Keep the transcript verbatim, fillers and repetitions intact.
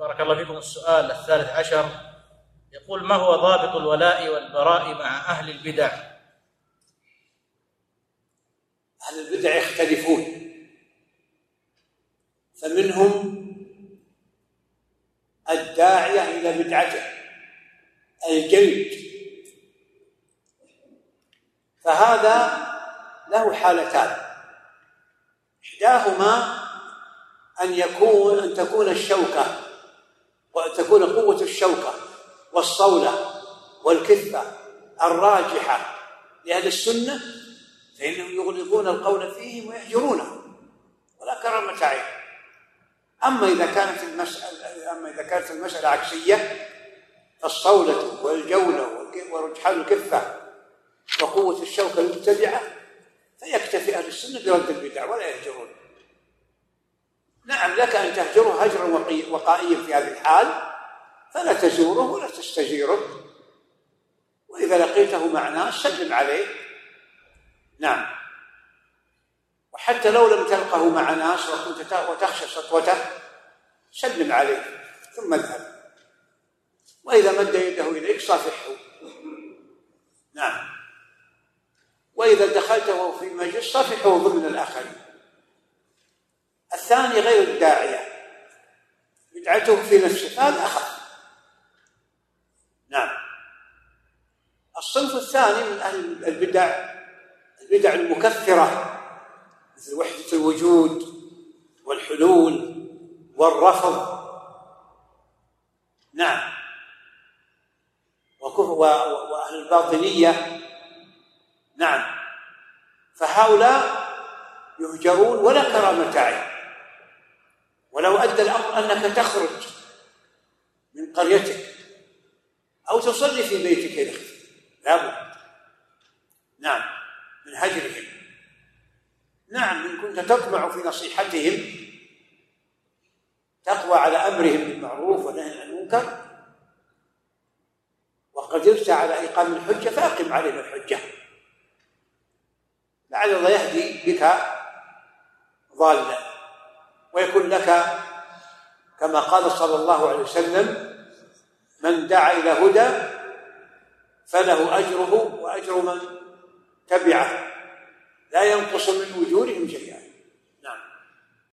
بارك الله فيكم. السؤال الثالث عشر يقول: ما هو ضابط الولاء والبراء مع أهل البدع؟ أهل البدع يختلفون، فمنهم الداعية إلى بدعته الجلد، فهذا له حالتان: إحداهما أن يكون أن تكون الشوكة وأن تكون قوة الشوكة والصولة والكثة الراجحة لأهل السنة، فإنهم يغلظون القول فيهم ويهجرونه ولا كرامة عين. أما إذا كانت المسألة أما إذا كانت المسألة عكسية، الصولة والجولة ورجحان الكفة وقوة الشوكة المتبعة، فيكتفي أهل السنة برد البدع ولا يهجرون. نعم، لك أن تهجره هجرا وقائيا في هذه الحال، فلا تزوره ولا تستجيره، وإذا لقيته مع ناس سلم عليه. نعم، وحتى لو لم تلقه مع ناس وكنت وتخشى سطوته سلم عليه ثم اذهب، وإذا مد يده إليك صافحه. نعم، وإذا دخلته في مجلس صافحه ضمن الآخرين. الثاني غير الداعية، بدعته في نفسه، هذا أخف. نعم. الصنف الثاني من أهل البدع البدع المكفرة، مثل وحدة الوجود والحلول والرفض. نعم، وأهل الباطنية. نعم، فهؤلاء يهجرون ولا كرامة عين، ولو أدى الأمر أنك تخرج من قريتك أو تصلي في بيتك يا أخي لابد. نعم، من هجرهم. نعم، إن كنت تطمع في نصيحتهم تقوى على أمرهم بالمعروف ونهي عن المنكر وقدرت على إقام الحجة فأقم عليهم الحجة، لعل الله يهدي بك ضالا ويكون لك كما قال صلى الله عليه وسلم: من دعا إلى هدى فله أجره وأجر من تبعه لا ينقص من أجورهم شيئا.